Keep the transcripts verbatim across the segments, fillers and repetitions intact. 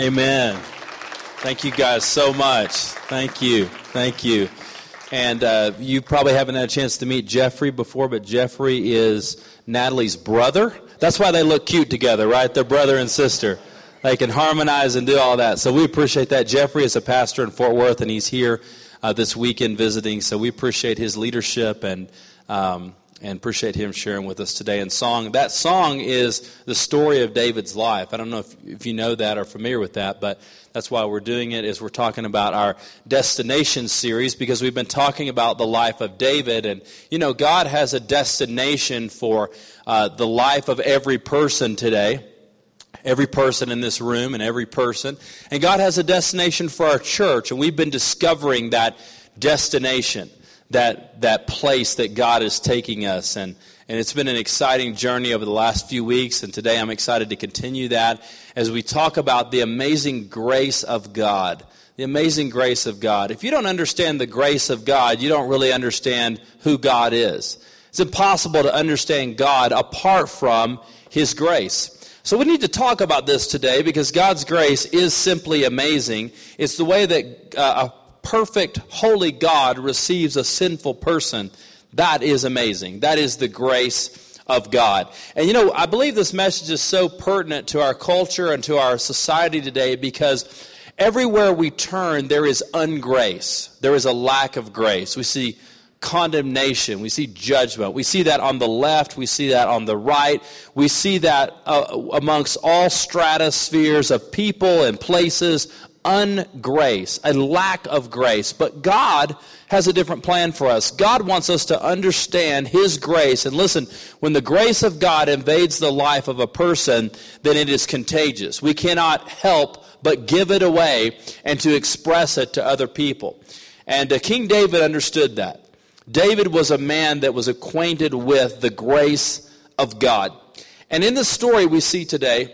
Amen. Thank you guys so much. Thank you. Thank you. And uh, you probably haven't had a chance to meet Jeffrey before, but Jeffrey is Natalie's brother. That's why they look cute together, right? They're brother and sister. They can harmonize and do all that. So we appreciate that. Jeffrey is a pastor in Fort Worth, and he's here uh, this weekend visiting. So we appreciate his leadership and um, and appreciate him sharing with us today in song. That song is the story of David's life. I don't know if, if you know that or familiar with that, but that's why we're doing it, is we're talking about our Destination series, because we've been talking about the life of David. And, you know, God has a destination for uh, the life of every person today. Every person in this room and every person. And God has a destination for our church, and we've been discovering that destination, that that place that God is taking us. And, and it's been an exciting journey over the last few weeks, and today I'm excited to continue that as we talk about the amazing grace of God. The amazing grace of God. If you don't understand the grace of God, you don't really understand who God is. It's impossible to understand God apart from His grace. So we need to talk about this today, because God's grace is simply amazing. It's the way that uh, a perfect, holy God receives a sinful person. That is amazing. That is the grace of God. And you know, I believe this message is so pertinent to our culture and to our society today, because everywhere we turn, there is ungrace. There is a lack of grace. We see condemnation. We see judgment. We see that on the left. We see that on the right. We see that uh, amongst all stratospheres of people and places, ungrace, a lack of grace. But God has a different plan for us. God wants us to understand His grace. And listen, when the grace of God invades the life of a person, then it is contagious. We cannot help but give it away and to express it to other people. And uh, King David understood that. David was a man that was acquainted with the grace of God. And in the story we see today,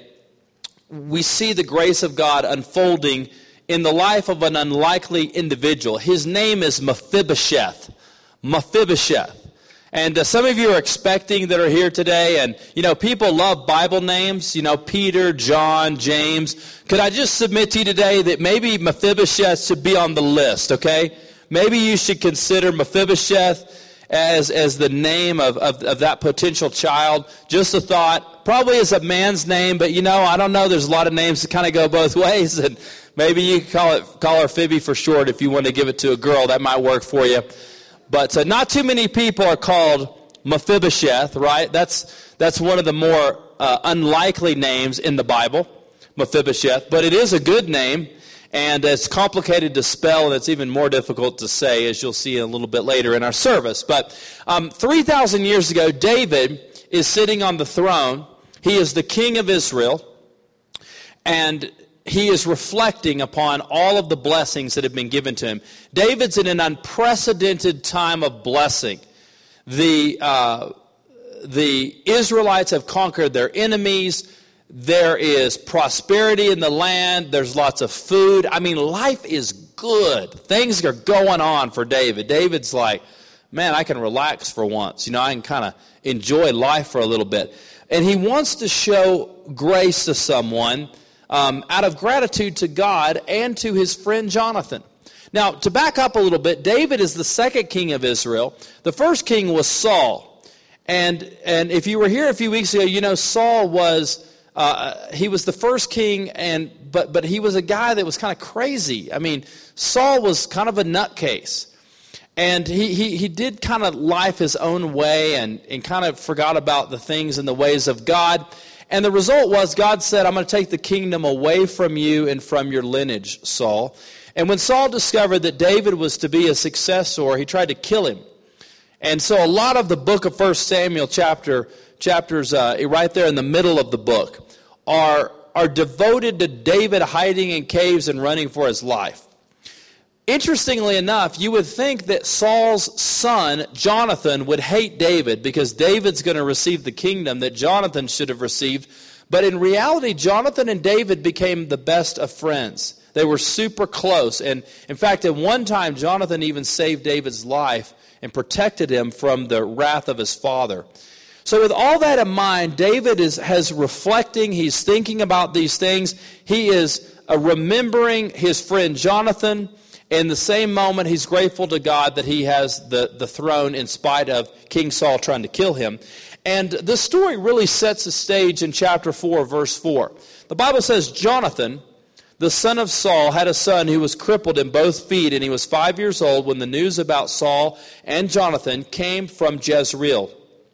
we see the grace of God unfolding in the life of an unlikely individual. His name is Mephibosheth. Mephibosheth. And uh, some of you are expecting that are here today, and, you know, people love Bible names, you know, Peter, John, James. Could I just submit to you today that maybe Mephibosheth should be on the list, okay? Maybe you should consider Mephibosheth as, as the name of, of, of that potential child. Just a thought. Probably is a man's name, but you know, I don't know. There's a lot of names that kind of go both ways. And maybe you can call it call her Phoebe for short if you want to give it to a girl. That might work for you. But uh, not too many people are called Mephibosheth, right? That's, that's one of the more uh, unlikely names in the Bible, Mephibosheth. But it is a good name. And it's complicated to spell, and it's even more difficult to say, as you'll see a little bit later in our service. But um, three thousand years ago, David is sitting on the throne. He is the king of Israel, and he is reflecting upon all of the blessings that have been given to him. David's in an unprecedented time of blessing. The, uh, the Israelites have conquered their enemies. There is prosperity in the land. There's lots of food. I mean, life is good. Things are going on for David. David's like, man, I can relax for once. You know, I can kind of enjoy life for a little bit. And he wants to show grace to someone um, out of gratitude to God and to his friend Jonathan. Now, to back up a little bit, David is the second king of Israel. The first king was Saul. And, and if you were here a few weeks ago, you know, Saul was... Uh, he was the first king, and but but he was a guy that was kind of crazy. I mean, Saul was kind of a nutcase. And he, he, he did kind of life his own way and, and kind of forgot about the things and the ways of God. And the result was God said, I'm going to take the kingdom away from you and from your lineage, Saul. And when Saul discovered that David was to be a successor, he tried to kill him. And so a lot of the book of First Samuel chapter chapters uh, right there in the middle of the book are, are devoted to David hiding in caves and running for his life. Interestingly enough, you would think that Saul's son, Jonathan, would hate David because David's going to receive the kingdom that Jonathan should have received. But in reality, Jonathan and David became the best of friends. They were super close. And in fact, at one time, Jonathan even saved David's life and protected him from the wrath of his father. So with all that in mind, David is has reflecting, he's thinking about these things. He is uh, remembering his friend Jonathan. In the same moment, he's grateful to God that he has the, the throne in spite of King Saul trying to kill him. And the story really sets the stage in chapter four, verse four. The Bible says, Jonathan, the son of Saul, had a son who was crippled in both feet, and he was five years old when the news about Saul and Jonathan came from Jezreel.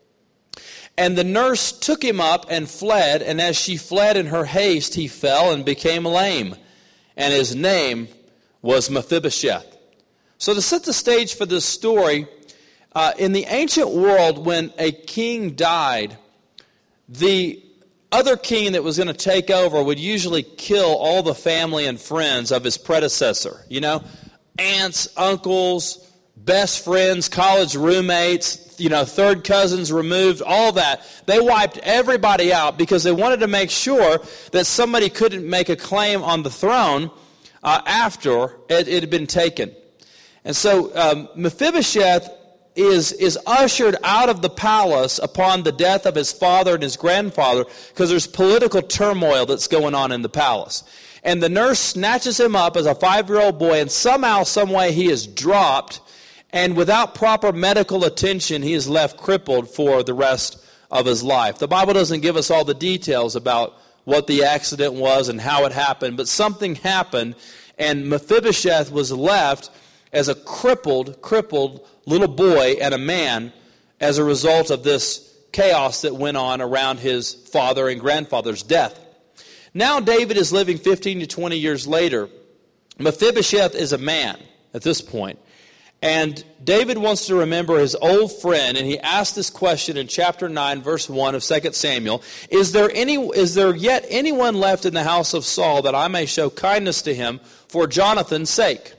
And the nurse took him up and fled, and as she fled in her haste, he fell and became lame. And his name was Mephibosheth. So to set the stage for this story, uh, in the ancient world, when a king died, the other king that was going to take over would usually kill all the family and friends of his predecessor. You know, aunts, uncles, best friends, college roommates, you know, third cousins removed, all that. They wiped everybody out because they wanted to make sure that somebody couldn't make a claim on the throne Uh, after it, it had been taken. And so um, Mephibosheth is, is ushered out of the palace upon the death of his father and his grandfather because there's political turmoil that's going on in the palace. And the nurse snatches him up as a five-year-old boy, and somehow, some way he is dropped, and without proper medical attention, he is left crippled for the rest of his life. The Bible doesn't give us all the details about what the accident was and how it happened, but something happened, and Mephibosheth was left as a crippled, crippled little boy and a man as a result of this chaos that went on around his father and grandfather's death. Now David is living fifteen to twenty years later. Mephibosheth is a man at this point. And David wants to remember his old friend, and he asked this question in chapter nine, verse one of Second Samuel. Is there any? Is there yet anyone left in the house of Saul that I may show kindness to him for Jonathan's sake?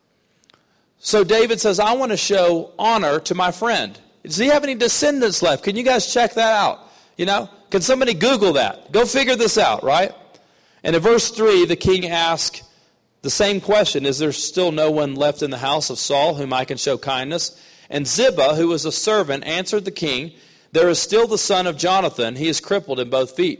So David says, I want to show honor to my friend. Does he have any descendants left? Can you guys check that out? You know, can somebody Google that? Go figure this out, right? And in verse three, the king asked the same question, is there still no one left in the house of Saul whom I can show kindness? And Ziba, who was a servant, answered the king, there is still the son of Jonathan. He is crippled in both feet.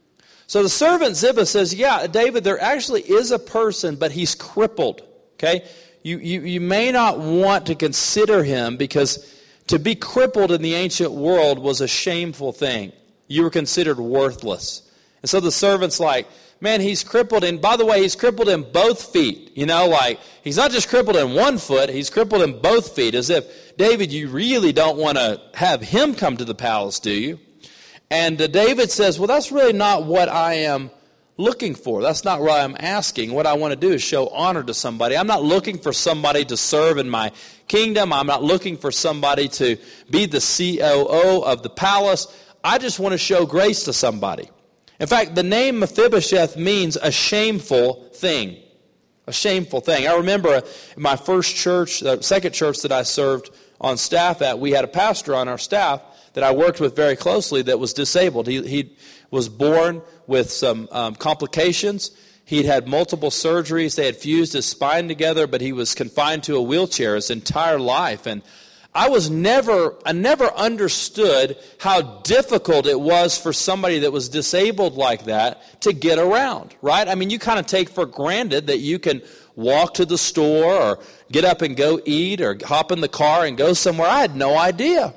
So the servant Ziba says, yeah, David, there actually is a person, but he's crippled. Okay? You, you, you may not want to consider him because to be crippled in the ancient world was a shameful thing. You were considered worthless. And so the servant's like, man, he's crippled in, by the way, he's crippled in both feet. You know, like, he's not just crippled in one foot, he's crippled in both feet. As if, David, you really don't want to have him come to the palace, do you? And uh, David says, well, that's really not what I am looking for. That's not what I'm asking. What I want to do is show honor to somebody. I'm not looking for somebody to serve in my kingdom. I'm not looking for somebody to be the C O O of the palace. I just want to show grace to somebody. In fact, the name Mephibosheth means a shameful thing. A shameful thing. I remember in my first church, the second church that I served on staff at, we had a pastor on our staff that I worked with very closely that was disabled. He, he was born with some um, complications. He'd had multiple surgeries. They had fused his spine together, but he was confined to a wheelchair his entire life. And I was never, I never understood how difficult it was for somebody that was disabled like that to get around, right? I mean, you kind of take for granted that you can walk to the store or get up and go eat or hop in the car and go somewhere. I had no idea.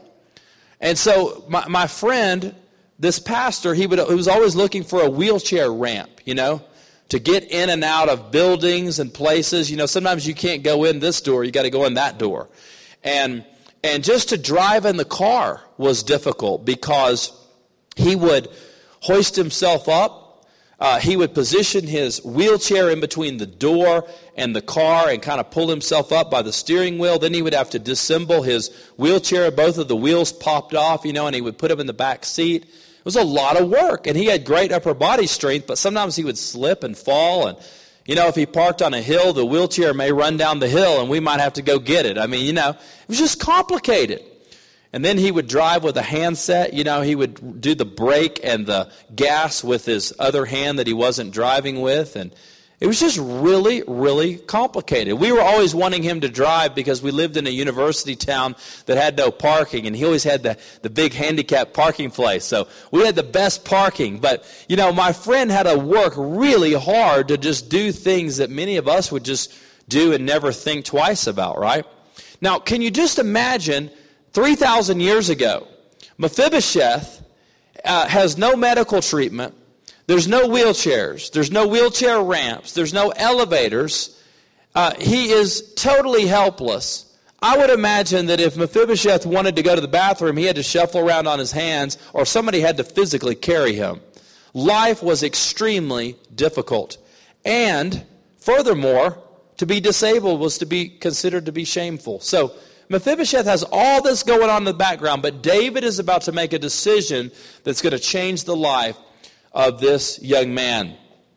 And so my, my friend, this pastor, he would he was always looking for a wheelchair ramp, you know, to get in and out of buildings and places. You know, sometimes you can't go in this door, you got to go in that door. And And just to drive in the car was difficult because he would hoist himself up. Uh, he would position his wheelchair in between the door and the car and kind of pull himself up by the steering wheel. Then he would have to disassemble his wheelchair. Both of the wheels popped off, you know, and he would put him in the back seat. It was a lot of work. And he had great upper body strength, but sometimes he would slip and fall. And, you know, if he parked on a hill, the wheelchair may run down the hill and we might have to go get it. I mean, you know, it was just complicated. And then he would drive with a handset. You know, he would do the brake and the gas with his other hand that he wasn't driving with. And It was just really, really complicated. We were always wanting him to drive because we lived in a university town that had no parking, and he always had the, the big handicap parking place. So we had the best parking. But, you know, my friend had to work really hard to just do things that many of us would just do and never think twice about, right? Now, can you just imagine three thousand years ago, Mephibosheth uh, has no medical treatment. There's no wheelchairs. There's no wheelchair ramps. There's no elevators. Uh, he is totally helpless. I would imagine that if Mephibosheth wanted to go to the bathroom, he had to shuffle around on his hands, or somebody had to physically carry him. Life was extremely difficult. And furthermore, to be disabled was to be considered to be shameful. So Mephibosheth has all this going on in the background, but David is about to make a decision that's going to change the life of this young man.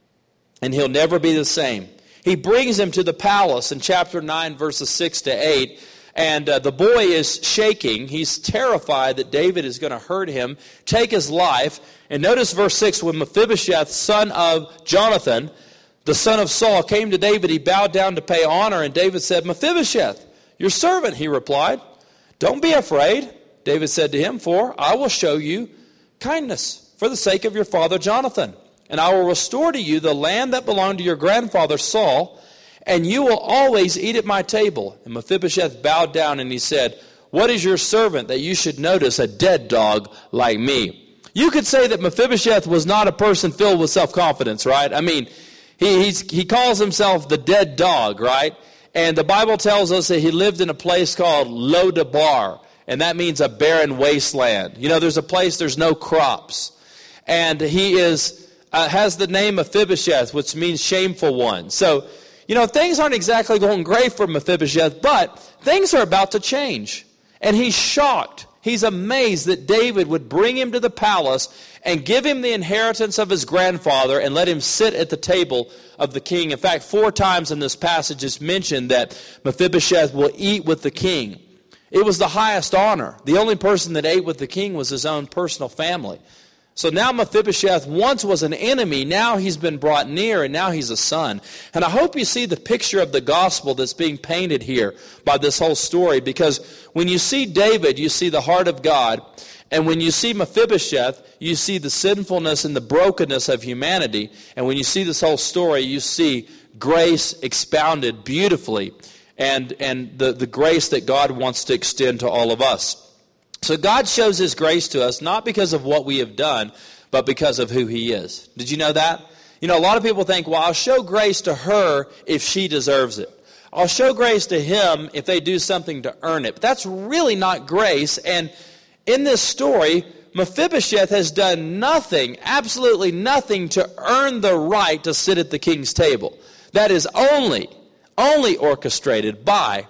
And he'll never be the same. He brings him to the palace in chapter nine, verses six to eight. And uh, the boy is shaking. He's terrified that David is going to hurt him, take his life. And notice verse six, when Mephibosheth, son of Jonathan, the son of Saul, came to David, he bowed down to pay honor. And David said, Mephibosheth, your servant, he replied. Don't be afraid, David said to him, for I will show you kindness for the sake of your father Jonathan. And I will restore to you the land that belonged to your grandfather Saul, and you will always eat at my table. And Mephibosheth bowed down and he said, what is your servant that you should notice a dead dog like me? You could say that Mephibosheth was not a person filled with self-confidence, right? I mean, he, he's, he calls himself the dead dog, right? And the Bible tells us that he lived in a place called Lo-debar, and that means a barren wasteland. You know, there's a place, there's no crops. And he is uh, has the name Mephibosheth, which means shameful one. So, you know, things aren't exactly going great for Mephibosheth, but things are about to change. And he's shocked. He's amazed that David would bring him to the palace and give him the inheritance of his grandfather and let him sit at the table of the king. In fact, four times in this passage it's mentioned that Mephibosheth will eat with the king. It was the highest honor. The only person that ate with the king was his own personal family. So now Mephibosheth once was an enemy, now he's been brought near, and now he's a son. And I hope you see the picture of the gospel that's being painted here by this whole story, because when you see David, you see the heart of God, and when you see Mephibosheth, you see the sinfulness and the brokenness of humanity, and when you see this whole story, you see grace expounded beautifully, and, and the, the grace that God wants to extend to all of us. So God shows His grace to us not because of what we have done, but because of who He is. Did you know that? You know, a lot of people think, well, I'll show grace to her if she deserves it. I'll show grace to him if they do something to earn it. But that's really not grace. And in this story, Mephibosheth has done nothing, absolutely nothing, to earn the right to sit at the king's table. That is only, only orchestrated by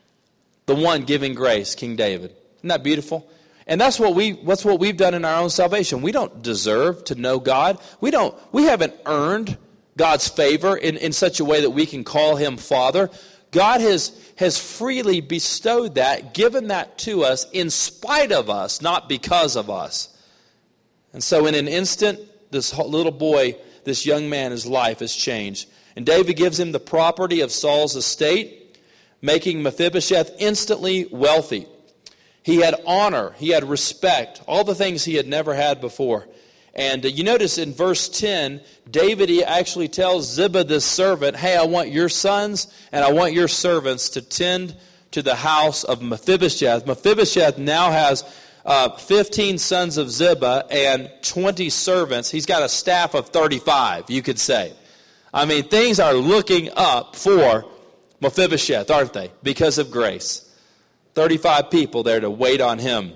the one giving grace, King David. Isn't that beautiful? And that's what we that's what we've done in our own salvation. We don't deserve to know God. We don't we haven't earned God's favor in, in such a way that we can call Him Father. God has has freely bestowed that, given that to us in spite of us, not because of us. And so in an instant, this little boy, this young man, his life has changed. And David gives him the property of Saul's estate, making Mephibosheth instantly wealthy. He had honor, he had respect, all the things he had never had before. And uh, you notice in verse ten, David he actually tells Ziba, this servant, hey, I want your sons and I want your servants to tend to the house of Mephibosheth. Mephibosheth now has uh, fifteen sons of Ziba and twenty servants. He's got a staff of thirty-five, you could say. I mean, things are looking up for Mephibosheth, aren't they? Because of grace. thirty-five people there to wait on him.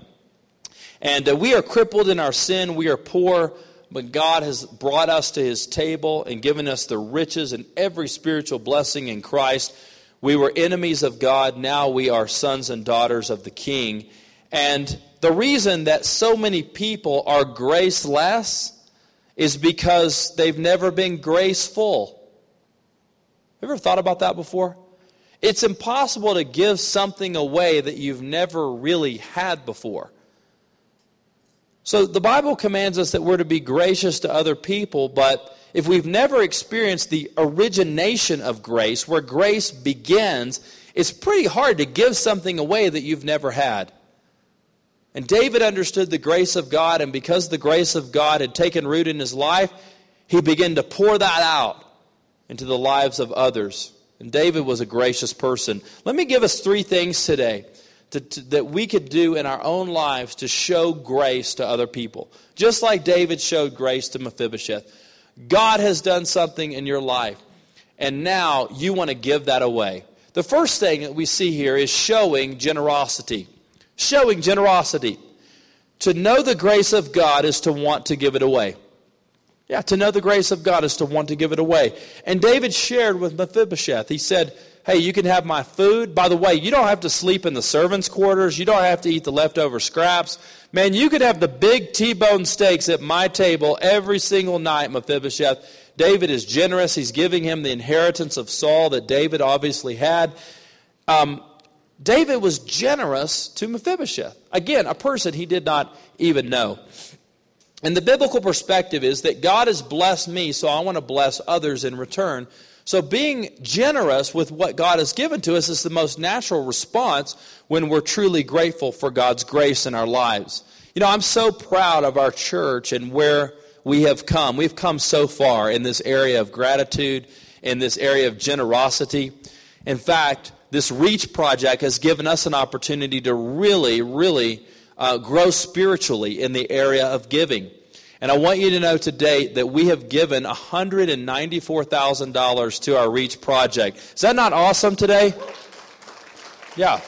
And uh, we are crippled in our sin. We are poor. But God has brought us to His table and given us the riches and every spiritual blessing in Christ. We were enemies of God. Now we are sons and daughters of the King. And the reason that so many people are graceless is because they've never been graceful. Ever thought about that before? It's impossible to give something away that you've never really had before. So the Bible commands us that we're to be gracious to other people, but if we've never experienced the origination of grace, where grace begins, it's pretty hard to give something away that you've never had. And David understood the grace of God, and because the grace of God had taken root in his life, he began to pour that out into the lives of others. And David was a gracious person. Let me give us three things today to, to, that we could do in our own lives to show grace to other people. Just like David showed grace to Mephibosheth. God has done something in your life, and now you want to give that away. The first thing that we see here is showing generosity. Showing generosity. To know the grace of God is to want to give it away. Yeah, to know the grace of God is to want to give it away. And David shared with Mephibosheth. He said, hey, you can have my food. By the way, you don't have to sleep in the servants' quarters. You don't have to eat the leftover scraps. Man, you could have the big T-bone steaks at my table every single night, Mephibosheth. David is generous. He's giving him the inheritance of Saul that David obviously had. Um, David was generous to Mephibosheth. Again, a person he did not even know. And the biblical perspective is that God has blessed me, so I want to bless others in return. So being generous with what God has given to us is the most natural response when we're truly grateful for God's grace in our lives. You know, I'm so proud of our church and where we have come. We've come so far in this area of gratitude, in this area of generosity. In fact, this REACH project has given us an opportunity to really, really uh, grow spiritually in the area of giving. And I want you to know today that we have given one hundred ninety-four thousand dollars to our REACH project. Is that not awesome today? Yeah.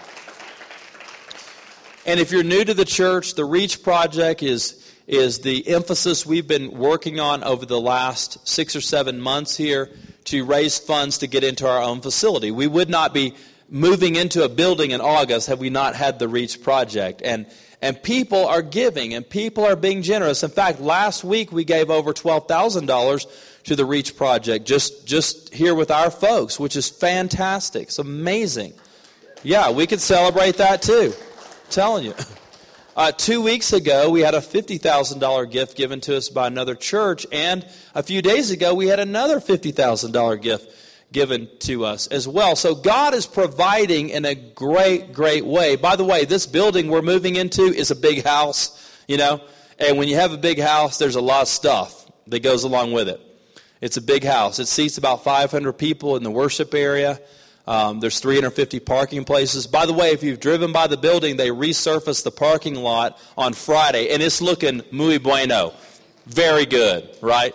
And if you're new to the church, the REACH project is, is the emphasis we've been working on over the last six or seven months here to raise funds to get into our own facility. We would not be moving into a building in August had we not had the REACH project. And And people are giving, and people are being generous. In fact, last week we gave over twelve thousand dollars to the REACH project, just, just here with our folks, which is fantastic. It's amazing. Yeah, we could celebrate that too. I'm telling you. Uh, two weeks ago, we had a fifty thousand dollars gift given to us by another church, and a few days ago, we had another fifty thousand dollars gift given to us as well. So God is providing in a great, great way. By the way, this building we're moving into is a big house, you know, and when you have a big house, there's a lot of stuff that goes along with it. It's a big house. It seats about five hundred people in the worship area. Um, there's three hundred fifty parking places. By the way, if you've driven by the building, they resurfaced the parking lot on Friday, and it's looking muy bueno. Very good, right?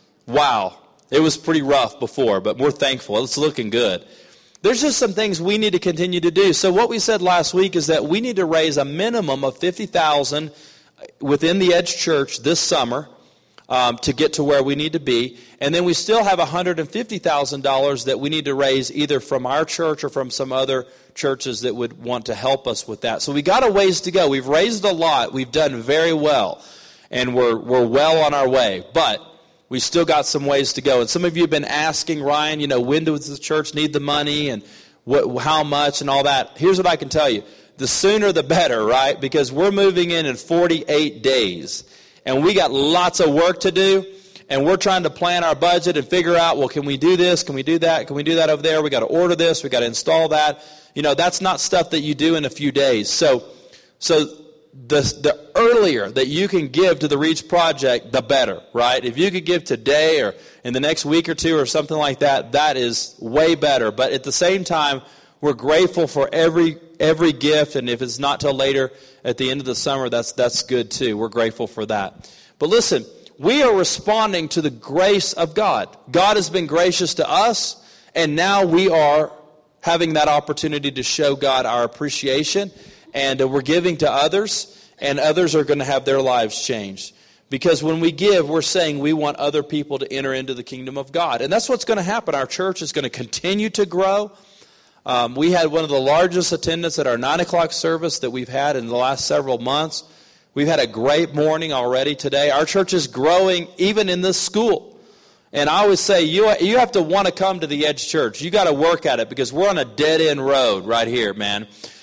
Wow. It was pretty rough before, but we're thankful. It's looking good. There's just some things we need to continue to do. So what we said last week is that we need to raise a minimum of fifty thousand dollars within the Edge Church this summer um, to get to where we need to be. And then we still have one hundred fifty thousand dollars that we need to raise either from our church or from some other churches that would want to help us with that. So we got a ways to go. We've raised a lot. We've done very well. And we're we're well on our way. But we still got some ways to go. And some of you have been asking, Ryan, you know, when does the church need the money and what, how much and all that. Here's what I can tell you. The sooner the better, right? Because we're moving in in forty-eight days. And we got lots of work to do. And we're trying to plan our budget and figure out, well, can we do this? Can we do that? Can we do that over there? We got to order this. We got to install that. You know, that's not stuff that you do in a few days. So, so The, the earlier that you can give to the REACH project, the better, right? If you could give today or in the next week or two or something like that, that is way better. But at the same time, we're grateful for every every gift, and if it's not till later at the end of the summer, that's that's good too. We're grateful for that. But listen, we are responding to the grace of God. God has been gracious to us, and now we are having that opportunity to show God our appreciation. And uh, we're giving to others, and others are going to have their lives changed. Because when we give, we're saying we want other people to enter into the kingdom of God. And that's what's going to happen. Our church is going to continue to grow. Um, we had one of the largest attendance at our nine o'clock service that we've had in the last several months. We've had a great morning already today. Our church is growing even in this school. And I always say, you, you have to want to come to the Edge Church. You got to work at it because we're on a dead-end road right here, man.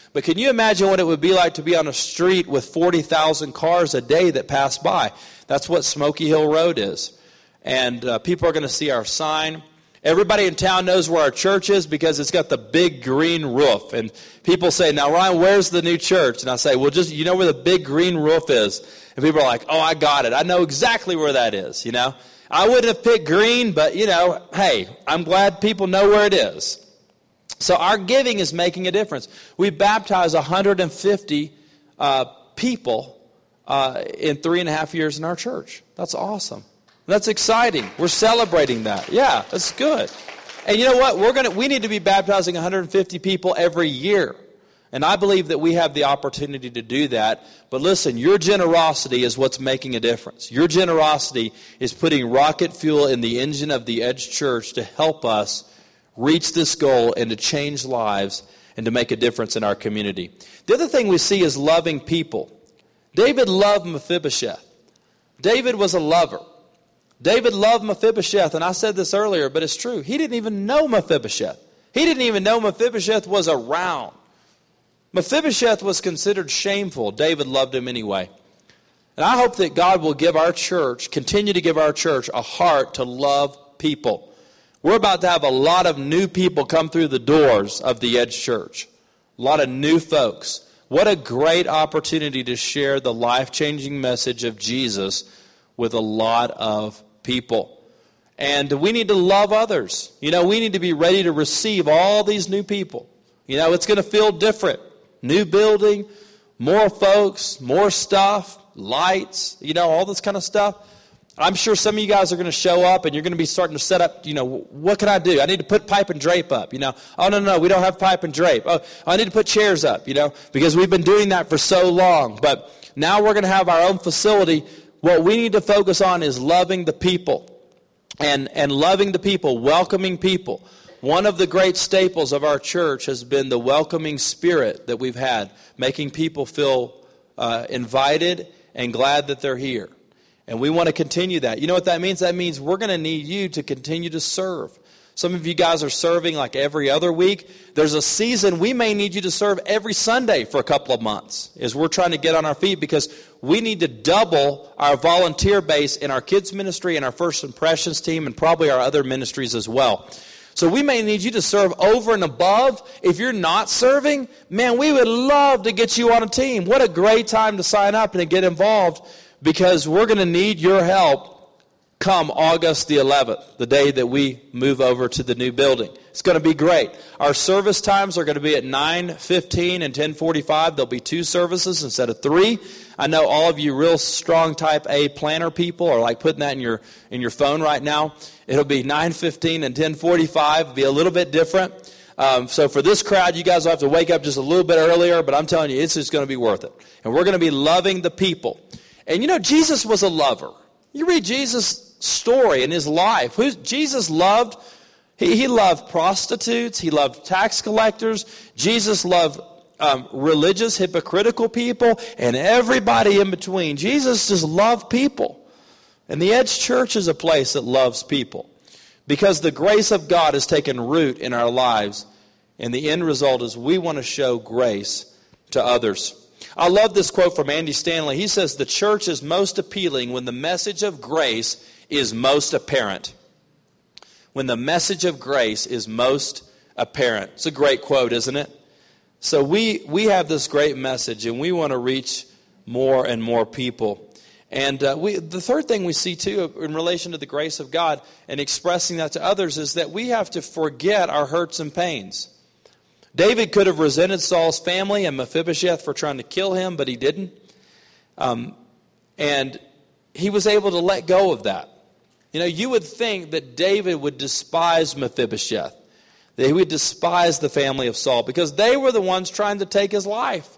But can you imagine what it would be like to be on a street with forty thousand cars a day that pass by? That's what Smoky Hill Road is. And uh, people are going to see our sign. Everybody in town knows where our church is because it's got the big green roof. And people say, now, Ryan, where's the new church? And I say, well, just, you know where the big green roof is? And people are like, oh, I got it. I know exactly where that is, you know. I wouldn't have picked green, but, you know, hey, I'm glad people know where it is. So our giving is making a difference. We baptized one hundred fifty uh, people uh, in three and a half years in our church. That's awesome. That's exciting. We're celebrating that. Yeah, that's good. And you know what? We're gonna we need to be baptizing one hundred fifty people every year. And I believe that we have the opportunity to do that. But listen, your generosity is what's making a difference. Your generosity is putting rocket fuel in the engine of the Edge Church to help us reach this goal and to change lives and to make a difference in our community. The other thing we see is loving people. David loved Mephibosheth. David was a lover. David loved Mephibosheth, and I said this earlier, but it's true. He didn't even know Mephibosheth. He didn't even know Mephibosheth was around. Mephibosheth was considered shameful. David loved him anyway. And I hope that God will give our church, continue to give our church a heart to love people. We're about to have a lot of new people come through the doors of the Edge Church. A lot of new folks. What a great opportunity to share the life-changing message of Jesus with a lot of people. And we need to love others. You know, we need to be ready to receive all these new people. You know, it's going to feel different. New building, more folks, more stuff, lights, you know, all this kind of stuff. I'm sure some of you guys are going to show up and you're going to be starting to set up, you know, what can I do? I need to put pipe and drape up, you know. Oh, no, no, we don't have pipe and drape. Oh, I need to put chairs up, you know, because we've been doing that for so long. But now we're going to have our own facility. What we need to focus on is loving the people and, and loving the people, welcoming people. One of the great staples of our church has been the welcoming spirit that we've had, making people feel uh, invited and glad that they're here. And we want to continue that. You know what that means? That means we're going to need you to continue to serve. Some of you guys are serving like every other week. There's a season we may need you to serve every Sunday for a couple of months as we're trying to get on our feet because we need to double our volunteer base in our kids ministry and our First Impressions team and probably our other ministries as well. So we may need you to serve over and above. If you're not serving, man, we would love to get you on a team. What a great time to sign up and to get involved because we're going to need your help come August the eleventh, the day that we move over to the new building. It's going to be great. Our service times are going to be at nine fifteen and ten forty-five. There'll be two services instead of three. I know all of you real strong type A planner people are like putting that in your in your phone right now. It'll be nine fifteen and ten forty-five. It'll be a little bit different. Um, so for this crowd, you guys will have to wake up just a little bit earlier, but I'm telling you, it's just going to be worth it. And we're going to be loving the people. And you know, Jesus was a lover. You read Jesus' story in his life. Who Jesus loved, he, he loved prostitutes, he loved tax collectors, Jesus loved um, religious, hypocritical people, and everybody in between. Jesus just loved people. And the Edge Church is a place that loves people because the grace of God has taken root in our lives, and the end result is we want to show grace to others. I love this quote from Andy Stanley. He says, the church is most appealing when the message of grace is most apparent. When the message of grace is most apparent. It's a great quote, isn't it? So we, we have this great message, and we want to reach more and more people. And uh, we, the third thing we see, too, in relation to the grace of God and expressing that to others is that we have to forget our hurts and pains. David could have resented Saul's family and Mephibosheth for trying to kill him, but he didn't. Um, and he was able to let go of that. You know, you would think that David would despise Mephibosheth, that he would despise the family of Saul, because they were the ones trying to take his life.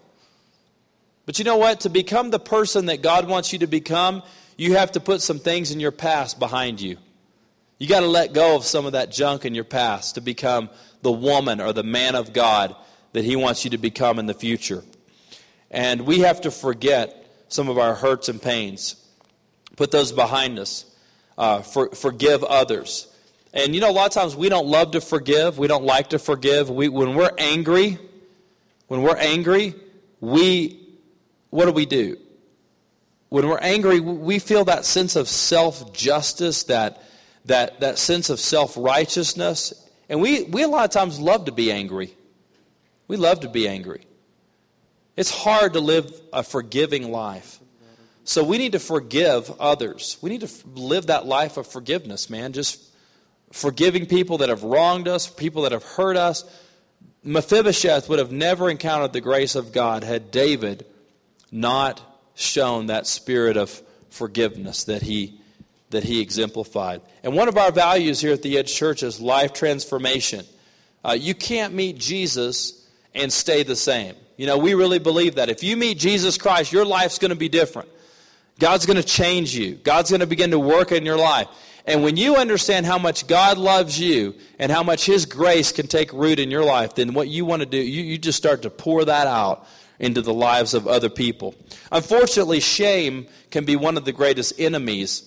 But you know what? To become the person that God wants you to become, you have to put some things in your past behind you. You got to let go of some of that junk in your past to become the woman or the man of God that he wants you to become in the future. And we have to forget some of our hurts and pains. Put those behind us. Uh, for, forgive others. And you know, a lot of times we don't love to forgive. We don't like to forgive. We, when we're angry, When we're angry, we, what do we do? When we're angry, we feel that sense of self-justice, that that that sense of self-righteousness. And we, we a lot of times love to be angry. We love to be angry. It's hard to live a forgiving life. So we need to forgive others. We need to live that life of forgiveness, man. Just forgiving people that have wronged us, people that have hurt us. Mephibosheth would have never encountered the grace of God had David not shown that spirit of forgiveness that he that he exemplified. And one of our values here at the Edge Church is life transformation. Uh, you can't meet Jesus and stay the same. You know, we really believe that. If you meet Jesus Christ, your life's going to be different. God's going to change you. God's going to begin to work in your life. And when you understand how much God loves you and how much His grace can take root in your life, then what you want to do, you, you just start to pour that out into the lives of other people. Unfortunately, shame can be one of the greatest enemies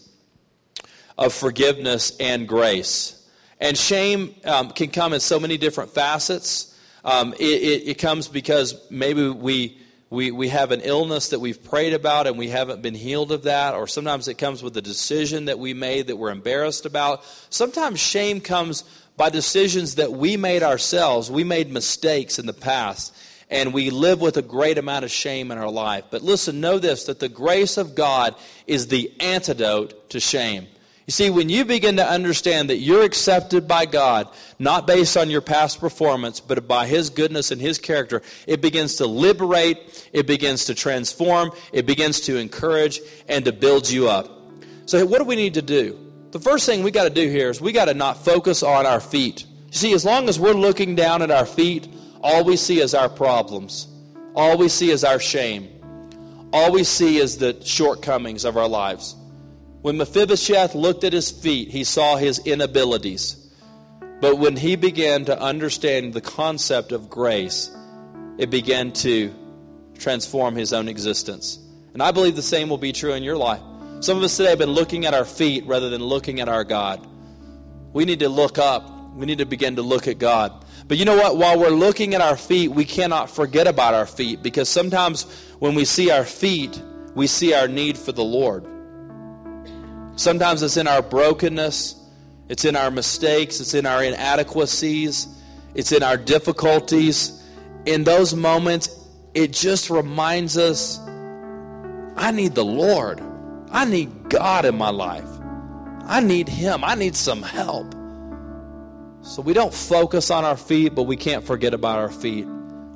of forgiveness and grace. And shame um, can come in so many different facets. Um, it, it, it comes because maybe we, we we have an illness that we've prayed about and we haven't been healed of that. Or sometimes it comes with a decision that we made that we're embarrassed about. Sometimes shame comes by decisions that we made ourselves. We made mistakes in the past. And we live with a great amount of shame in our life. But listen, know this, that the grace of God is the antidote to shame. You see, when you begin to understand that you're accepted by God, not based on your past performance, but by His goodness and His character, it begins to liberate, it begins to transform, it begins to encourage, and to build you up. So what do we need to do? The first thing we got to do here is we got to not focus on our feet. You see, as long as we're looking down at our feet, all we see is our problems. All we see is our shame. All we see is the shortcomings of our lives. When Mephibosheth looked at his feet, he saw his inabilities. But when he began to understand the concept of grace, it began to transform his own existence. And I believe the same will be true in your life. Some of us today have been looking at our feet rather than looking at our God. We need to look up. We need to begin to look at God. But you know what? While we're looking at our feet, we cannot forget about our feet, because sometimes when we see our feet, we see our need for the Lord. Sometimes it's in our brokenness, it's in our mistakes, it's in our inadequacies, it's in our difficulties. In those moments, it just reminds us, I need the Lord. I need God in my life. I need Him. I need some help. So we don't focus on our feet, but we can't forget about our feet.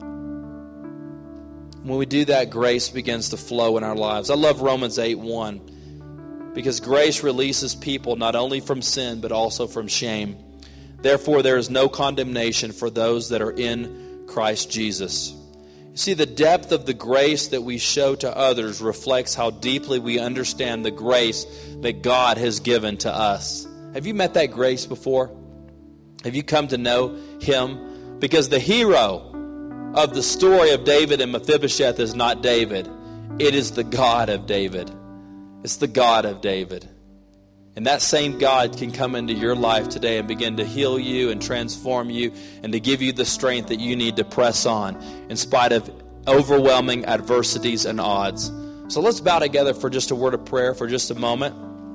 When we do that, grace begins to flow in our lives. I love Romans eight one. Because grace releases people not only from sin, but also from shame. Therefore, there is no condemnation for those that are in Christ Jesus. You see, the depth of the grace that we show to others reflects how deeply we understand the grace that God has given to us. Have you met that grace before? Have you come to know Him? Because the hero of the story of David and Mephibosheth is not David. It is the God of David. It's the God of David. And that same God can come into your life today and begin to heal you and transform you and to give you the strength that you need to press on in spite of overwhelming adversities and odds. So let's bow together for just a word of prayer for just a moment.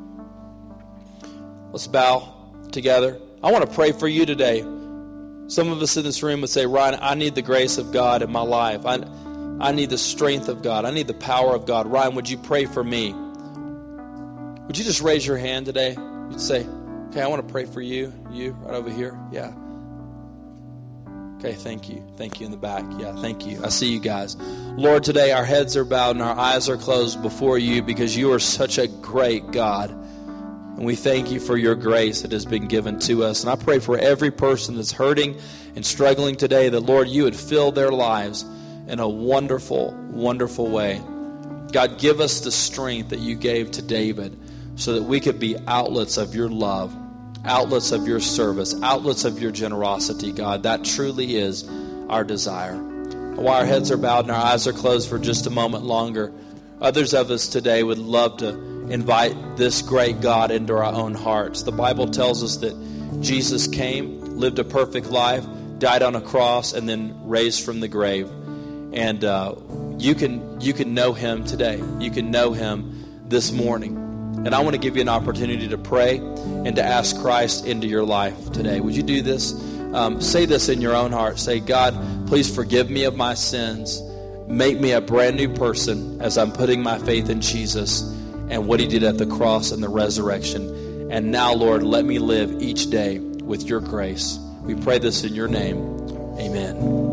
Let's bow together. I want to pray for you today. Some of us in this room would say, Ryan, I need the grace of God in my life. I, I need the strength of God. I need the power of God. Ryan, would you pray for me? Would you just raise your hand today? You'd say, okay, I want to pray for you. You, right over here. Yeah. Okay, thank you. Thank you in the back. Yeah, thank you. I see you guys. Lord, today our heads are bowed and our eyes are closed before you because you are such a great God. And we thank you for your grace that has been given to us. And I pray for every person that's hurting and struggling today that, Lord, you would fill their lives in a wonderful, wonderful way. God, give us the strength that you gave to David so that we could be outlets of your love, outlets of your service, outlets of your generosity, God. That truly is our desire. And while our heads are bowed and our eyes are closed for just a moment longer, others of us today would love to invite this great God into our own hearts. The Bible tells us that Jesus came, lived a perfect life, died on a cross, and then raised from the grave. And uh, you can you can know him today. You can know him this morning. And I want to give you an opportunity to pray and to ask Christ into your life today. Would you do this? Um, say this in your own heart. Say, God, please forgive me of my sins. Make me a brand new person as I'm putting my faith in Jesus and what he did at the cross and the resurrection. And now, Lord, let me live each day with your grace. We pray this in your name. Amen.